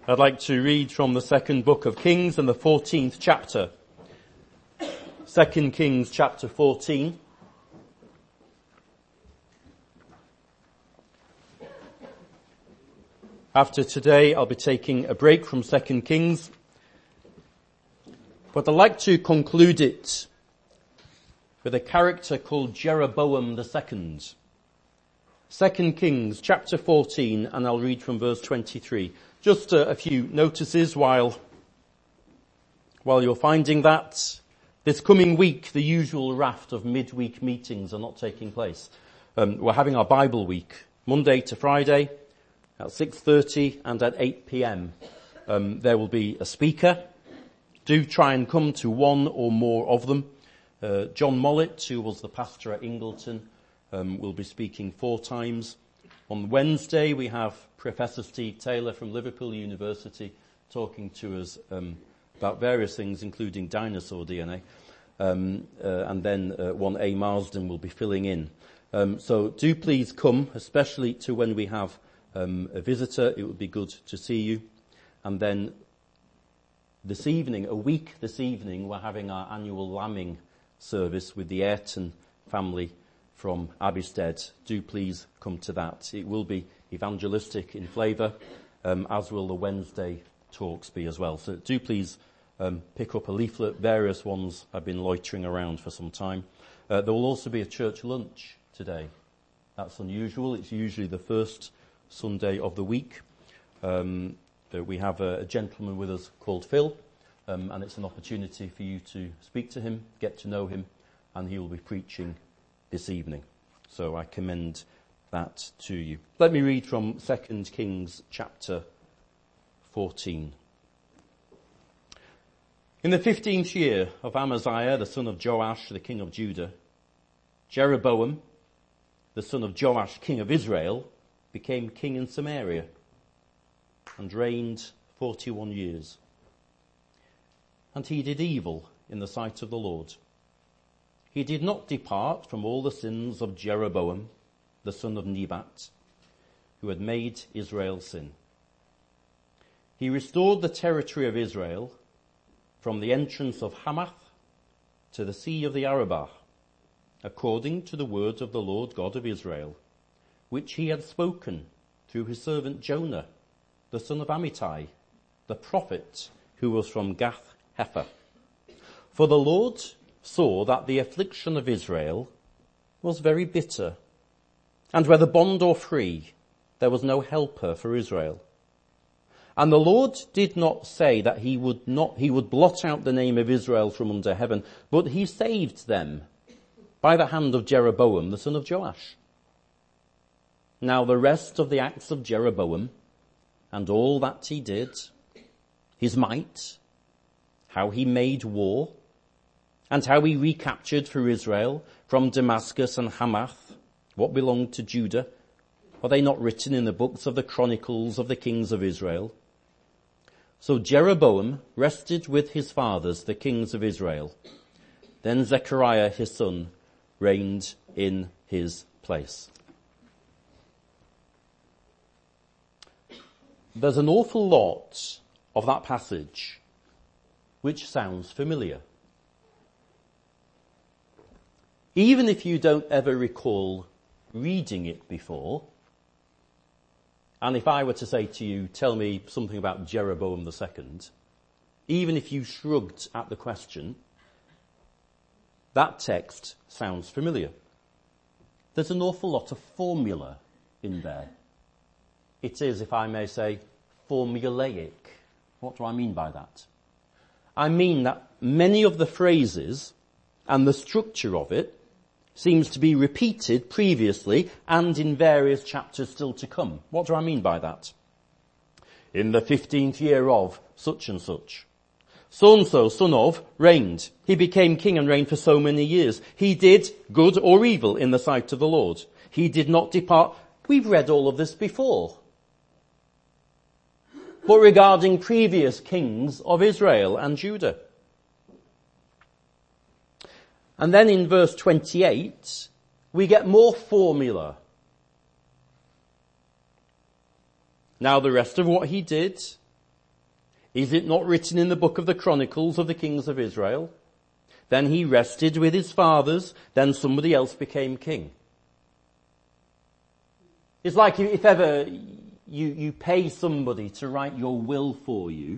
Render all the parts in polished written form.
I'd like to read from the second book of Kings and the 14th chapter. 2 Kings chapter 14. After today, I'll be taking a break from 2 Kings, but I'd like to conclude it with a character called Jeroboam II. 2 Kings chapter 14, and I'll read from verse 23. Just a few notices while you're finding that. This coming week, the usual raft of midweek meetings are not taking place. We're having our Bible week, Monday to Friday at 6:30 and at 8 p.m. There will be a speaker. Do try and come to one or more of them. John Mollett, who was the pastor at Ingleton, will be speaking 4 times. On Wednesday, we have Professor Steve Taylor from Liverpool University talking to us about various things, including dinosaur DNA. And then 1A Marsden will be filling in. So do please come, especially to when we have a visitor. It would be good to see you. And then this evening, we're having our annual lambing service with the Ayrton family from Abbystead. Do please come to that. It will be evangelistic in flavour, as will the Wednesday talks be as well. So do please pick up a leaflet. Various ones have been loitering around for some time. There will also be a church lunch today. That's unusual. It's usually the first Sunday of the week. We have a gentleman with us called Phil, and it's an opportunity for you to speak to him, get to know him, and he will be preaching this evening. So I commend that to you. Let me read from 2 Kings chapter 14. In the 15th year of Amaziah, the son of Joash, the king of Judah, Jeroboam, the son of Joash, king of Israel, became king in Samaria and reigned 41 years. And he did evil in the sight of the Lord. He did not depart from all the sins of Jeroboam, the son of Nebat, who had made Israel sin. He restored the territory of Israel from the entrance of Hamath to the sea of the Arabah, according to the words of the Lord God of Israel, which he had spoken through his servant Jonah, the son of Amittai, the prophet who was from Gath Hepher. For the Lord saw that the affliction of Israel was very bitter, and whether bond or free, there was no helper for Israel. And the Lord did not say that he would blot out the name of Israel from under heaven, but he saved them by the hand of Jeroboam, the son of Joash. Now the rest of the acts of Jeroboam, and all that he did, his might, how he made war, and how he recaptured for Israel from Damascus and Hamath what belonged to Judah, are they not written in the books of the Chronicles of the kings of Israel? So Jeroboam rested with his fathers, the kings of Israel. Then Zechariah his son reigned in his place. There's an awful lot of that passage which sounds familiar. Even if you don't ever recall reading it before, and if I were to say to you, tell me something about Jeroboam II, even if you shrugged at the question, that text sounds familiar. There's an awful lot of formula in there. It is, if I may say, formulaic. What do I mean by that? I mean that many of the phrases and the structure of it seems to be repeated previously and in various chapters still to come. What do I mean by that? In the 15th year of such and such, so-and-so, son of, reigned. He became king and reigned for so many years. He did good or evil in the sight of the Lord. He did not depart. We've read all of this before. But regarding previous kings of Israel and Judah. And then in verse 28, we get more formula. Now the rest of what he did, Is it not written in the book of the Chronicles of the kings of Israel? Then he rested with his fathers, then somebody else became king. It's like if ever you pay somebody to write your will for you,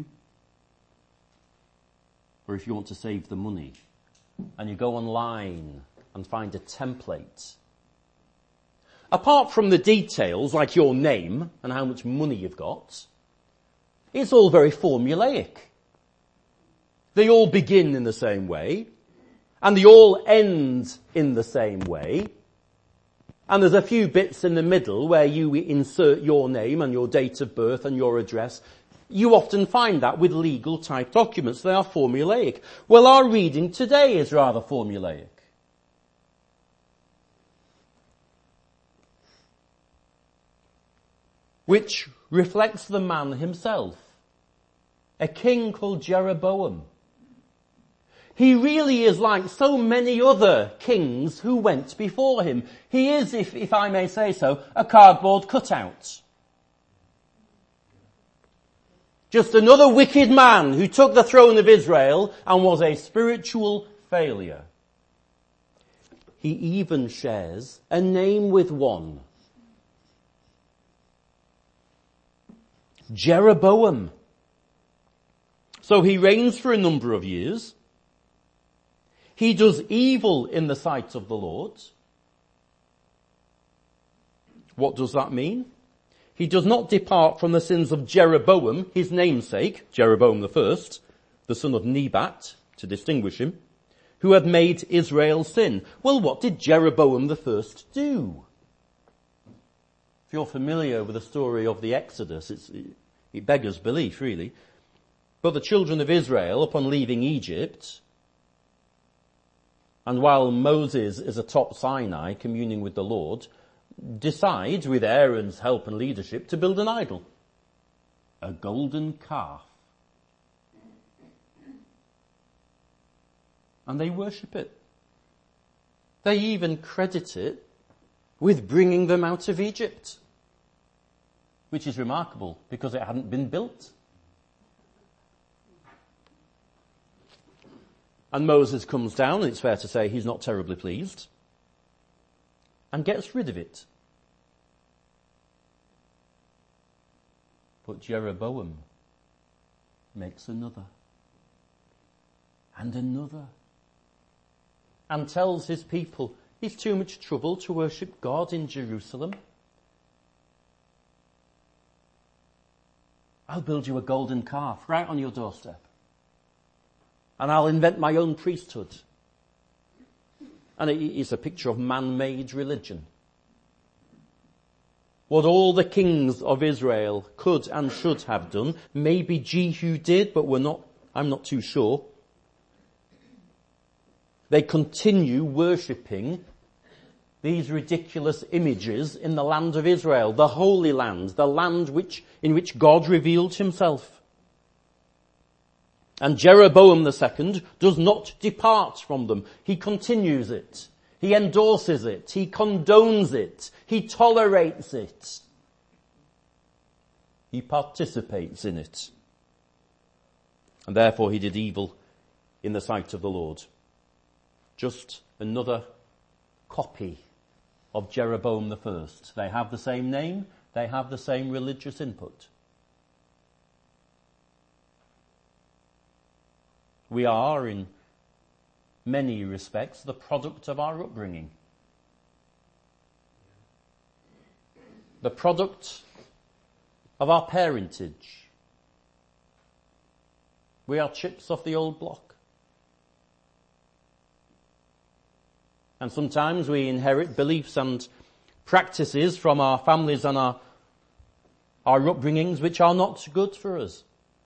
or if you want to save the money, and you go online and find a template. Apart from the details, like your name and how much money you've got, it's all very formulaic. They all begin in the same way, and they all end in the same way, and there's a few bits in the middle where you insert your name and your date of birth and your address. You often find that with legal type documents. They are formulaic. Well, our reading today is rather formulaic. Which reflects the man himself. A king called Jeroboam. He really is like so many other kings who went before him. He is, if I may say so, a cardboard cutout. Just another wicked man who took the throne of Israel and was a spiritual failure. He even shares a name with one. Jeroboam. So he reigns for a number of years. He does evil in the sight of the Lord. What does that mean? He does not depart from the sins of Jeroboam, his namesake, Jeroboam the first, the son of Nebat, to distinguish him, who had made Israel sin. Well, what did Jeroboam the first do? If you're familiar with the story of the Exodus, it beggars belief, really. But the children of Israel, upon leaving Egypt, and while Moses is atop Sinai communing with the Lord, decides, with Aaron's help and leadership, to build an idol. A golden calf. And they worship it. They even credit it with bringing them out of Egypt. Which is remarkable, because it hadn't been built. And Moses comes down, and it's fair to say he's not terribly pleased, and gets rid of it. But Jeroboam makes another, and another, and tells his people it's too much trouble to worship God in Jerusalem. I'll build you a golden calf right on your doorstep. And I'll invent my own priesthood. And it is a picture of man-made religion. What all the kings of Israel could and should have done, maybe Jehu did, but I'm not too sure. They continue worshipping these ridiculous images in the land of Israel, the Holy Land, the land in which God revealed himself. And Jeroboam II does not depart from them. He continues it. He endorses it. He condones it. He tolerates it. He participates in it. And therefore he did evil in the sight of the Lord. Just another copy of Jeroboam I. They have the same name. They have the same religious input. We are, in many respects, the product of our upbringing. The product of our parentage. We are chips off the old block. And sometimes we inherit beliefs and practices from our families and our upbringings which are not good for us.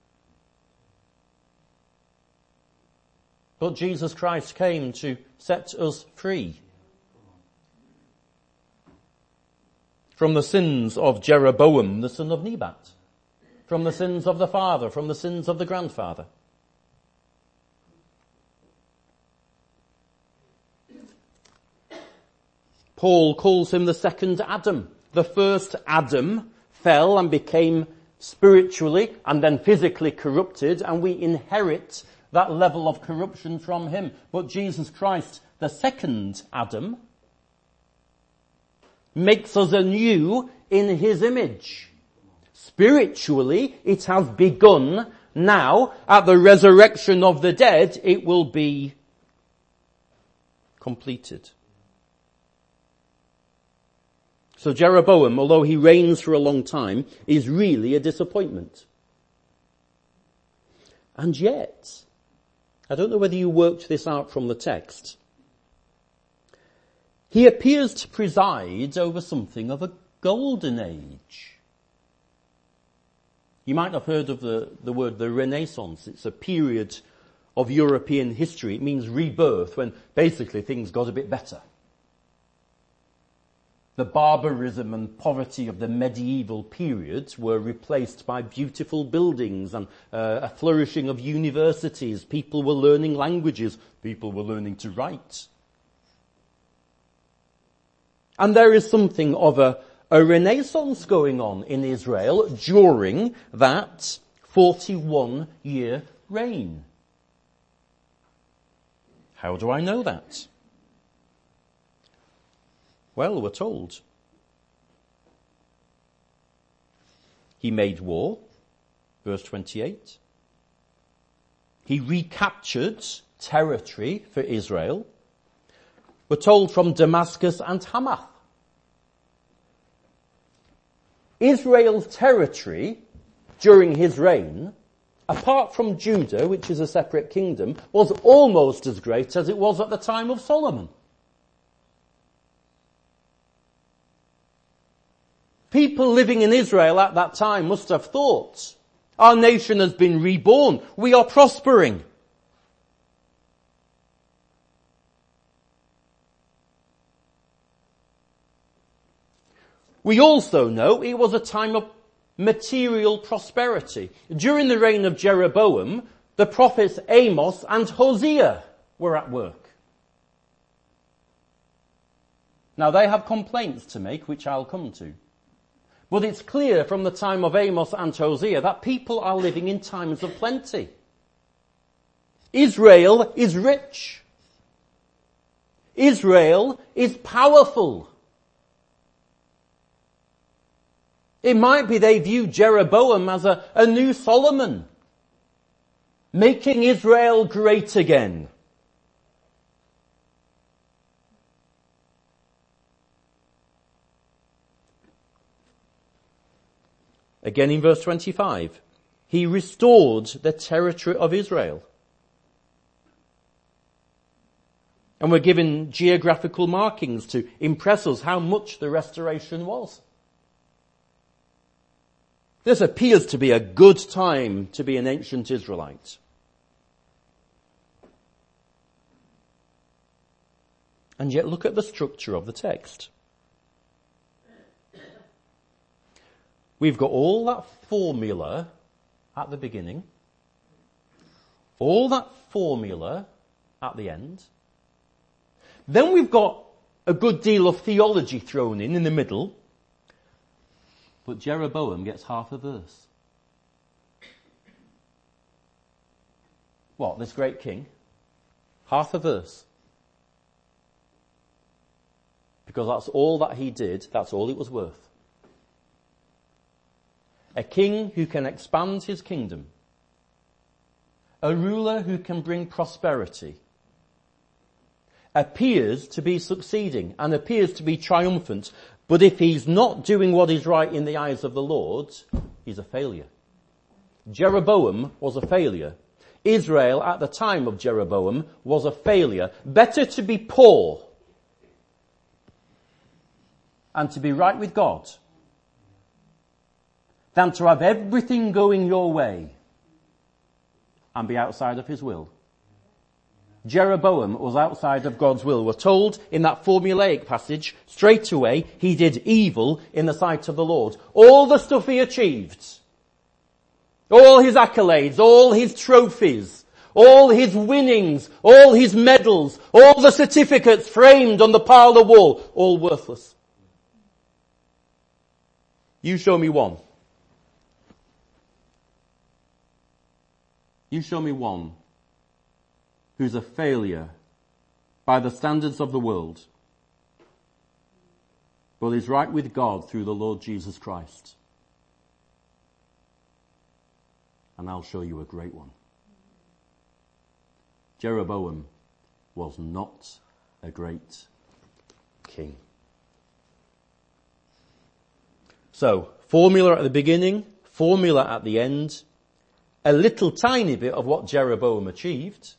But Jesus Christ came to set us free from the sins of Jeroboam, the son of Nebat, from the sins of the father, from the sins of the grandfather. Paul calls him the second Adam. The first Adam fell and became spiritually and then physically corrupted, and we inherit that level of corruption from him. But Jesus Christ, the second Adam, makes us anew in his image. Spiritually, it has begun. Now, at the resurrection of the dead, it will be completed. So Jeroboam, although he reigns for a long time, is really a disappointment. And yet, I don't know whether you worked this out from the text, he appears to preside over something of a golden age. You might have heard of the word the Renaissance. It's a period of European history. It means rebirth, when basically things got a bit better. The barbarism and poverty of the medieval periods were replaced by beautiful buildings and a flourishing of universities. People were learning languages. People were learning to write. And there is something of a renaissance going on in Israel during that 41-year reign. How do I know that? Well, we're told. He made war, verse 28. He recaptured territory for Israel. We're told from Damascus and Hamath. Israel's territory during his reign, apart from Judah, which is a separate kingdom, was almost as great as it was at the time of Solomon. People living in Israel at that time must have thought, our nation has been reborn, we are prospering. We also know it was a time of material prosperity. During the reign of Jeroboam, the prophets Amos and Hosea were at work. Now they have complaints to make, which I'll come to. But it's clear from the time of Amos and Hosea that people are living in times of plenty. Israel is rich. Israel is powerful. It might be they view Jeroboam as a new Solomon, making Israel great again. Again in verse 25, he restored the territory of Israel. And we're given geographical markings to impress us how much the restoration was. This appears to be a good time to be an ancient Israelite. And yet look at the structure of the text. We've got all that formula at the beginning, all that formula at the end. Then we've got a good deal of theology thrown in the middle. But Jeroboam gets half a verse. What, this great king? Half a verse. Because that's all that he did, that's all it was worth. A king who can expand his kingdom. A ruler who can bring prosperity. Appears to be succeeding and appears to be triumphant. But if he's not doing what is right in the eyes of the Lord, he's a failure. Jeroboam was a failure. Israel at the time of Jeroboam was a failure. Better to be poor and to be right with God than to have everything going your way and be outside of his will. Jeroboam was outside of God's will. We're told in that formulaic passage, straight away, he did evil in the sight of the Lord. All the stuff he achieved, all his accolades, all his trophies, all his winnings, all his medals, all the certificates framed on the parlour wall, all worthless. You show me one. You show me one who's a failure by the standards of the world, but is right with God through the Lord Jesus Christ. And I'll show you a great one. Jeroboam was not a great king. So, formula at the beginning, formula at the end, a little tiny bit of what Jeroboam achieved,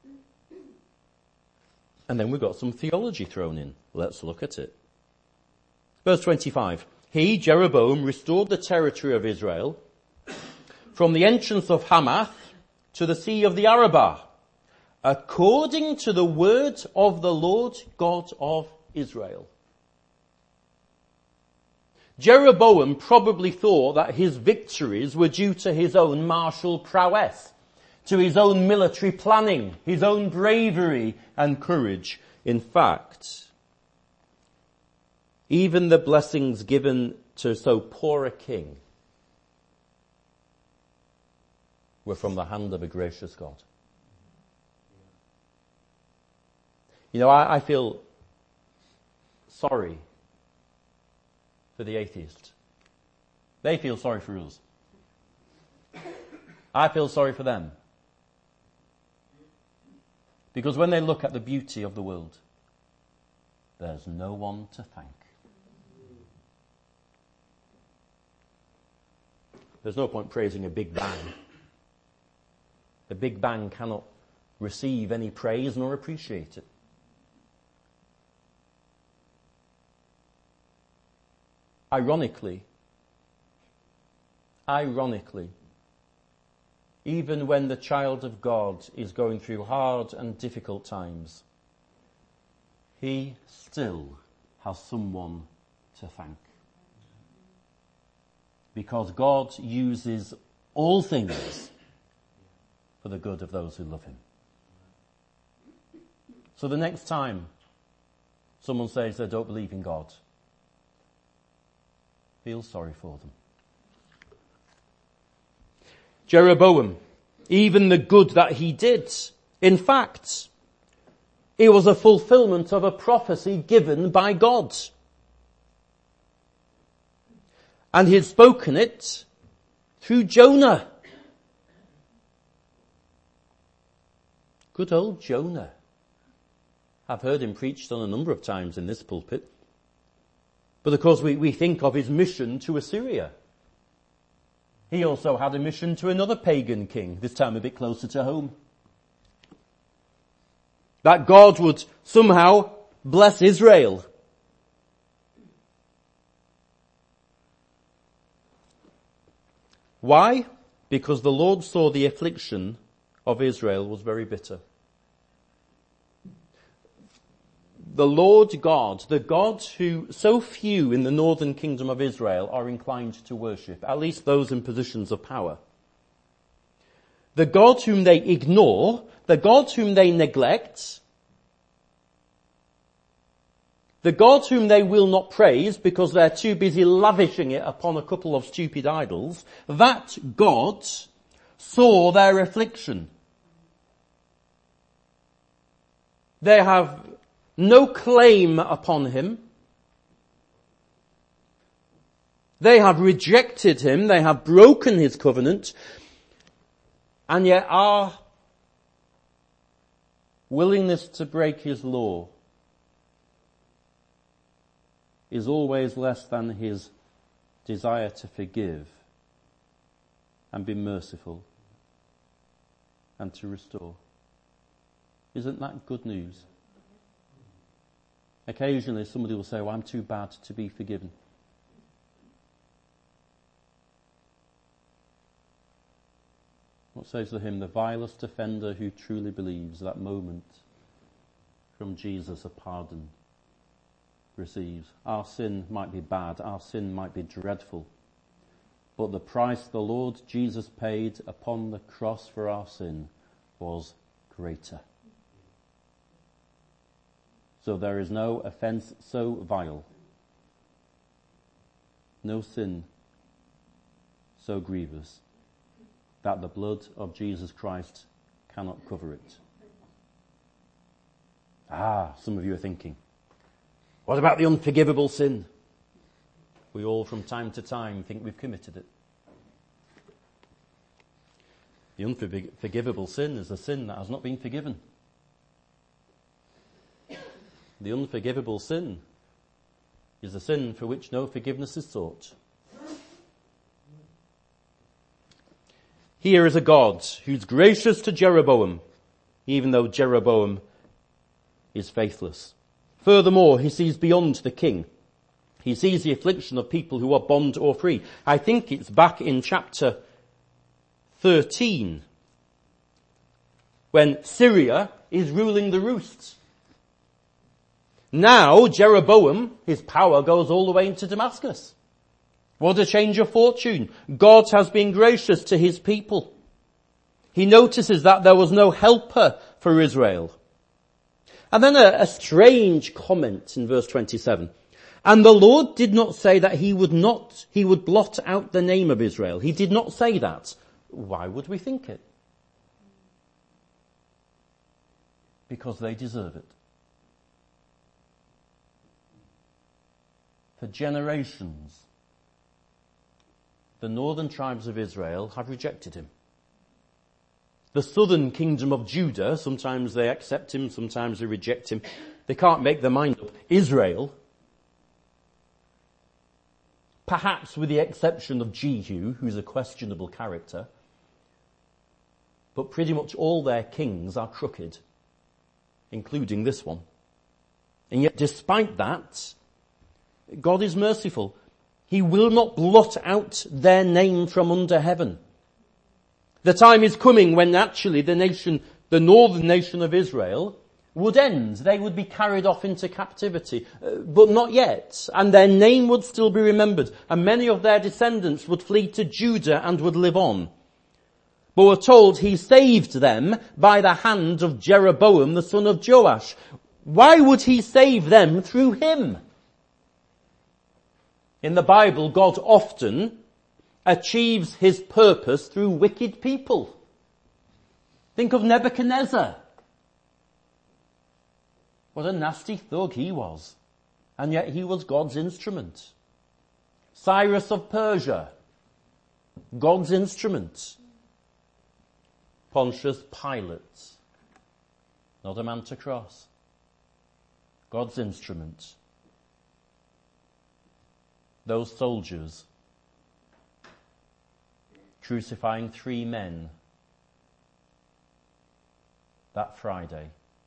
and then we've got some theology thrown in. Let's look at it. Verse 25. He, Jeroboam, restored the territory of Israel from the entrance of Hamath to the sea of the Arabah, according to the word of the Lord God of Israel. Jeroboam probably thought that his victories were due to his own martial prowess, to his own military planning, his own bravery and courage. In fact, even the blessings given to so poor a king were from the hand of a gracious God. You know, I feel sorry for the atheist. They feel sorry for us. I feel sorry for them. Because when they look at the beauty of the world, there's no one to thank. There's no point praising a Big Bang. The Big Bang cannot receive any praise nor appreciate it. Ironically, even when the child of God is going through hard and difficult times, he still has someone to thank. Because God uses all things for the good of those who love him. So the next time someone says they don't believe in God, feel sorry for them. Jeroboam, even the good that he did, in fact, it was a fulfillment of a prophecy given by God. And he had spoken it through Jonah. Good old Jonah. I've heard him preached on a number of times in this pulpit. But of course we think of his mission to Assyria. He also had a mission to another pagan king, this time a bit closer to home. That God would somehow bless Israel. Why? Because the Lord saw the affliction of Israel was very bitter. The Lord God, the God who so few in the northern kingdom of Israel are inclined to worship, at least those in positions of power. The God whom they ignore, the God whom they neglect, the God whom they will not praise because they're too busy lavishing it upon a couple of stupid idols, that God saw their affliction. They have no claim upon him. They have rejected him. They have broken his covenant. And yet our willingness to break his law is always less than his desire to forgive and be merciful and to restore. Isn't that good news? Occasionally somebody will say, well, I'm too bad to be forgiven. What says the hymn? The vilest offender who truly believes that moment from Jesus a pardon receives. Our sin might be bad, our sin might be dreadful, but the price the Lord Jesus paid upon the cross for our sin was greater. So there is no offence so vile, no sin so grievous, that the blood of Jesus Christ cannot cover it. Some of you are thinking, what about the unforgivable sin? We all from time to time think we've committed it. The unforgivable sin is a sin that has not been forgiven. The unforgivable sin is a sin for which no forgiveness is sought. Here is a God who's gracious to Jeroboam, even though Jeroboam is faithless. Furthermore, he sees beyond the king. He sees the affliction of people who are bond or free. I think it's back in chapter 13 when Syria is ruling the roosts. Now Jeroboam, his power goes all the way into Damascus. What a change of fortune. God has been gracious to his people. He notices that there was no helper for Israel. And then a strange comment in verse 27. And the Lord did not say that he would blot out the name of Israel. He did not say that. Why would we think it? Because they deserve it. For generations, the northern tribes of Israel have rejected him. The southern kingdom of Judah, sometimes they accept him, sometimes they reject him. They can't make their mind up. Israel, perhaps with the exception of Jehu, who's a questionable character, but pretty much all their kings are crooked, including this one. And yet despite that, God is merciful. He will not blot out their name from under heaven. The time is coming when actually the northern nation of Israel would end. They would be carried off into captivity, but not yet. And their name would still be remembered. And many of their descendants would flee to Judah and would live on. But we're told he saved them by the hand of Jeroboam, the son of Joash. Why would he save them through him? In the Bible, God often achieves his purpose through wicked people. Think of Nebuchadnezzar. What a nasty thug he was. And yet he was God's instrument. Cyrus of Persia, God's instrument. Pontius Pilate, not a man to cross. God's instrument. Those soldiers crucifying 3 men that Friday.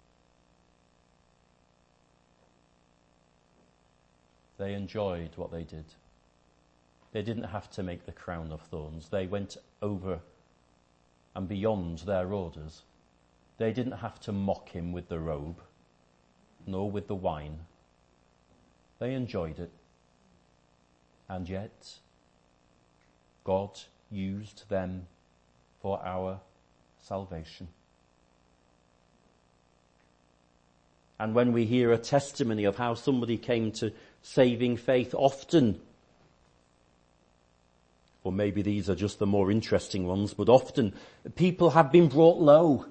They enjoyed what they did. They didn't have to make the crown of thorns. They went over and beyond their orders. They didn't have to mock him with the robe, nor with the wine. They enjoyed it. And yet, God used them for our salvation. And when we hear a testimony of how somebody came to saving faith, often, or maybe these are just the more interesting ones, but often people have been brought low.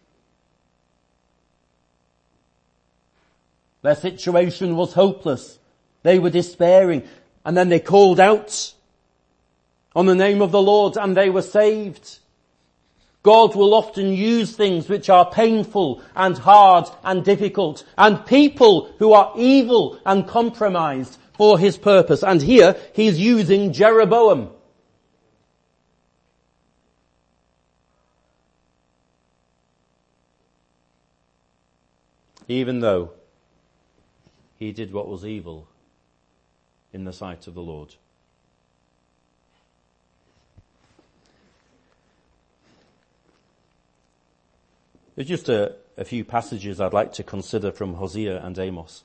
Their situation was hopeless. They were despairing. And then they called out on the name of the Lord and they were saved. God will often use things which are painful and hard and difficult and people who are evil and compromised for his purpose. And here he's using Jeroboam. Even though he did what was evil in the sight of the Lord. There's just a few passages I'd like to consider from Hosea and Amos.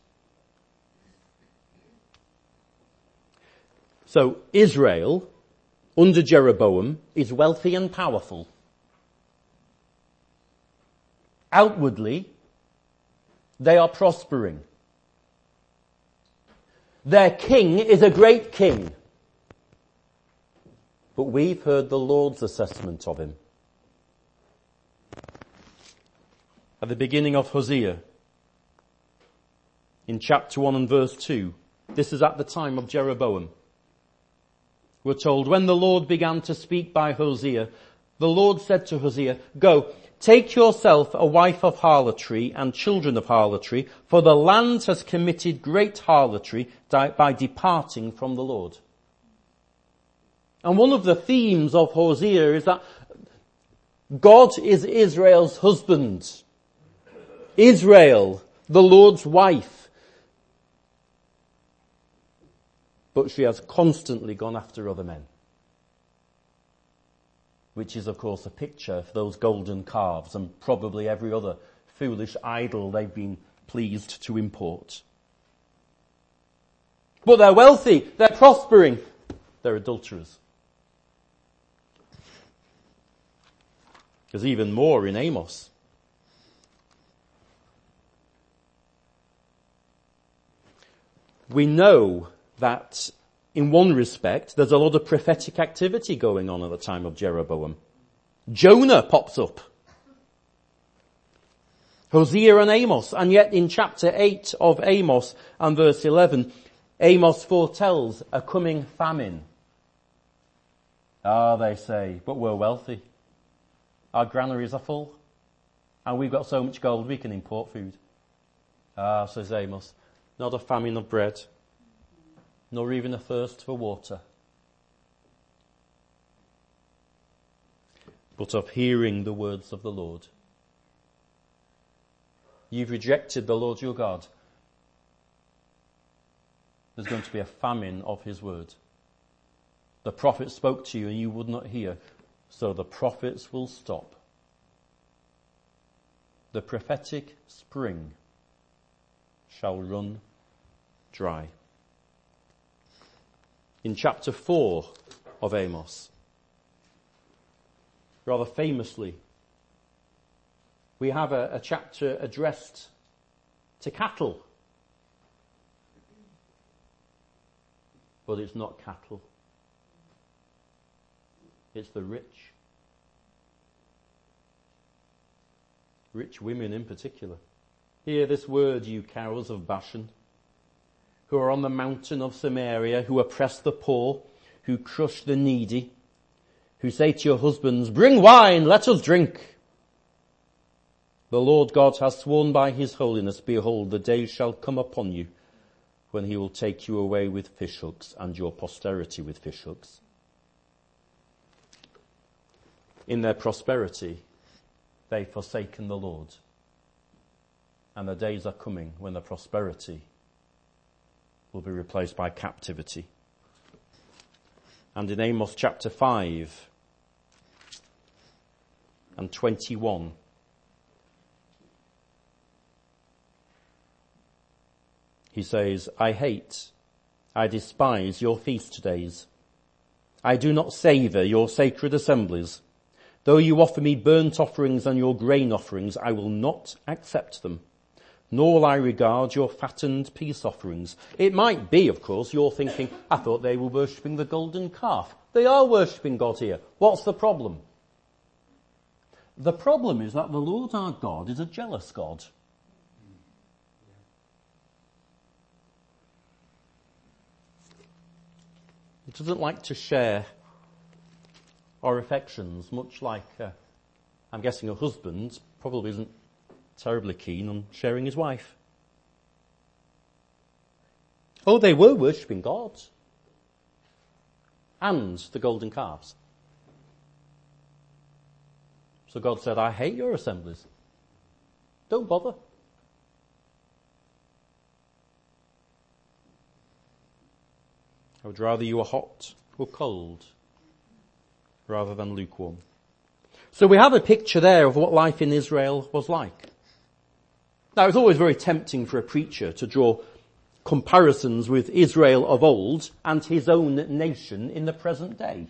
So Israel, under Jeroboam, is wealthy and powerful. Outwardly, they are prospering. Their king is a great king. But we've heard the Lord's assessment of him. At the beginning of Hosea, in chapter 1 and verse 2, this is at the time of Jeroboam. We're told, when the Lord began to speak by Hosea, the Lord said to Hosea, "Go, take yourself a wife of harlotry and children of harlotry, for the land has committed great harlotry by departing from the Lord." And one of the themes of Hosea is that God is Israel's husband. Israel, the Lord's wife. But she has constantly gone after other men. Which is, of course, a picture of those golden calves and probably every other foolish idol they've been pleased to import. But they're wealthy, they're prospering, they're adulterers. There's even more in Amos. We know that in one respect there's a lot of prophetic activity going on at the time of Jeroboam. Jonah pops up. Hosea and Amos. And yet in chapter 8 of Amos and verse 11, Amos foretells a coming famine. They say, but we're wealthy. Our granaries are full. And we've got so much gold we can import food. Says Amos, not a famine of bread, nor even a thirst for water, but of hearing the words of the Lord. You've rejected the Lord your God. There's going to be a famine of his word. The prophet spoke to you and you would not hear, so the prophets will stop. The prophetic spring shall run dry. In chapter 4 of Amos, rather famously, we have a chapter addressed to cattle. But it's not cattle. It's the rich. Rich women in particular. Hear this word, you cows of Bashan, who are on the mountain of Samaria, who oppress the poor, who crush the needy, who say to your husbands, bring wine, let us drink. The Lord God has sworn by his holiness, behold, the day shall come upon you when he will take you away with fishhooks and your posterity with fishhooks. In their prosperity, they've forsaken the Lord. And the days are coming when the prosperity will be replaced by captivity. And in Amos chapter 5 and 21, he says, I hate, I despise your feast days. I do not savour your sacred assemblies. Though you offer me burnt offerings and your grain offerings, I will not accept them. Nor will I regard your fattened peace offerings. It might be, of course, you're thinking, I thought they were worshipping the golden calf. They are worshipping God here. What's the problem? The problem is that the Lord our God is a jealous God. He doesn't like to share our affections, much like, I'm guessing a husband probably isn't terribly keen on sharing his wife. Oh, they were worshipping God and the golden calves. So God said, I hate your assemblies. Don't bother. I would rather you were hot or cold rather than lukewarm. So we have a picture there of what life in Israel was like. Now, it's always very tempting for a preacher to draw comparisons with Israel of old and his own nation in the present day.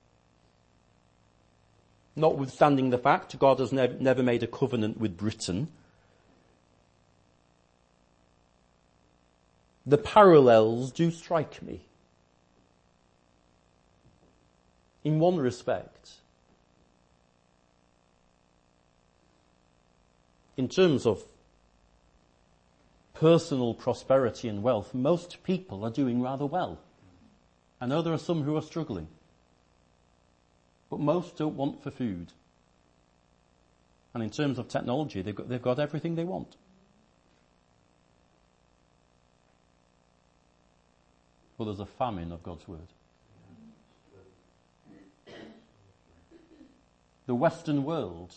Notwithstanding the fact God has never made a covenant with Britain, the parallels do strike me. in one respect, in terms of personal prosperity and wealth, most people are doing rather well. I know there are some who are struggling, but most don't want for food. And in terms of technology, they've got everything they want. But there's a famine of God's word. The Western world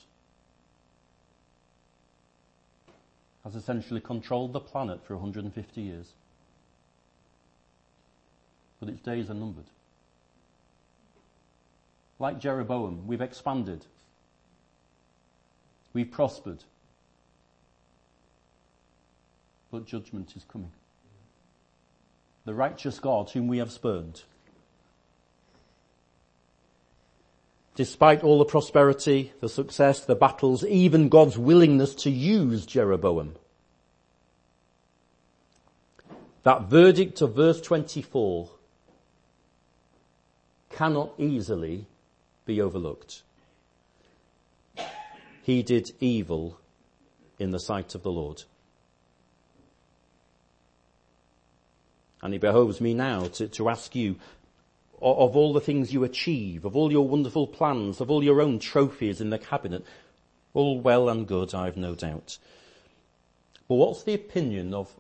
has essentially controlled the planet for 150 years. But its days are numbered. Like Jeroboam, we've expanded. We've prospered. But judgment is coming. The righteous God whom we have spurned. Despite all the prosperity, the success, the battles, even God's willingness to use Jeroboam. That verdict of verse 24 cannot easily be overlooked. He did evil in the sight of the Lord. And it behoves me now to ask you, of all the things you achieve, of all your wonderful plans, of all your own trophies in the cabinet, all well and good, I've no doubt. But what's the opinion of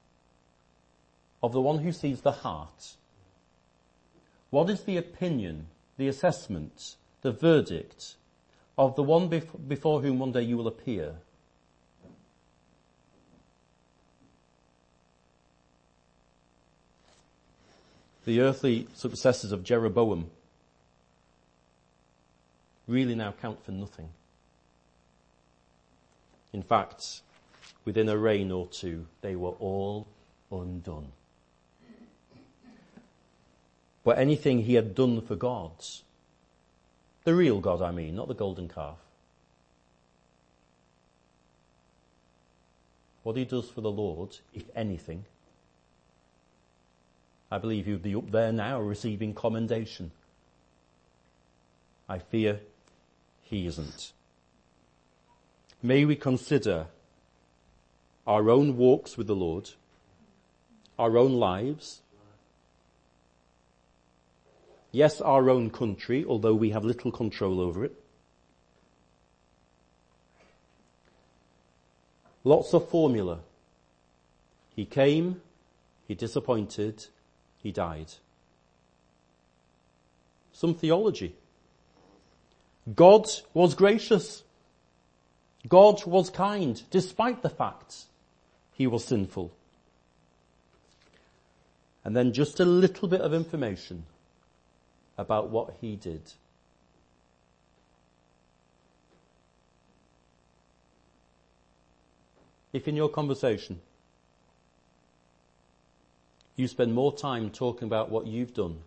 the one who sees the heart? What is the opinion, the assessment, the verdict of the one before whom one day you will appear? The earthly successes of Jeroboam really now count for nothing. In fact, within a reign or two, they were all undone. But anything he had done for God, the real God I mean, not the golden calf, what he does for the Lord, if anything, I believe he would be up there now receiving commendation. I fear he isn't. May we consider our own walks with the Lord, our own lives, yes, our own country, although we have little control over it. Lots of formula. He came, he disappointed, he died. Some theology. God was gracious. God was kind, despite the fact he was sinful. And then just a little bit of information about what he did. If in your conversation you spend more time talking about what you've done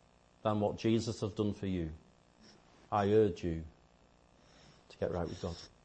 than what Jesus has done for you, I urge you to get right with God.